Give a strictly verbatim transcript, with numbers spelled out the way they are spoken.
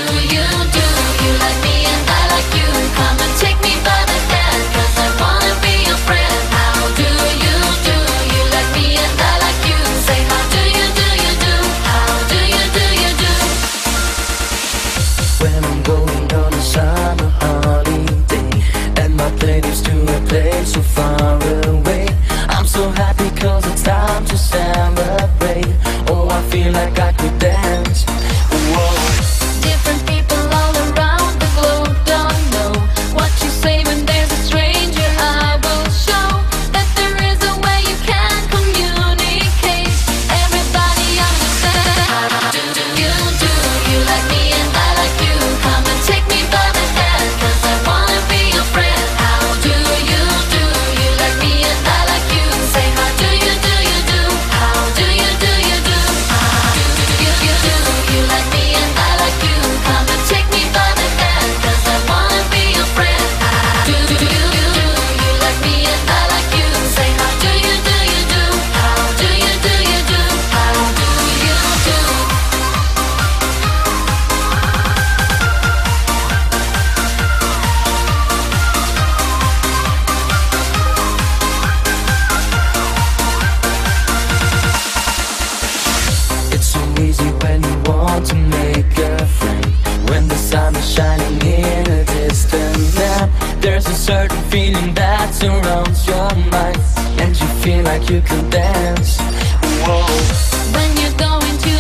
you do? You like me and I like you. Come and take me by the hand, 'cause I wanna be your friend. How do you do? You like me and I like you. Say how do you do you do? How do you do you do? When I'm going on a summer holiday and my plane is to a place so far away, I'm so happy 'cause it's time to celebrate. Oh, I feel like I could dance. Whoa. Different people all around the globe don't know what you say when there's a stranger. I will show that there is a way you can communicate. Everybody understand. How do you do? You like me and I like you. Come and take me by the hand, 'cause I wanna be your friend. How do you do? You like me and I like you. Say how do you do you do? How do you do you do? How do you you do? You like me and I like you. Come and take me by the hand, 'cause I wanna be your friend. How do you you do? You like me and I like you. Say how do you do you do? How do you do you do? How do you do? It's so easy when you want to make a friend. When the sun is shining in a distant land, there's a certain feeling that surrounds your mind, and you feel like you can dance. Whoa. When you're going to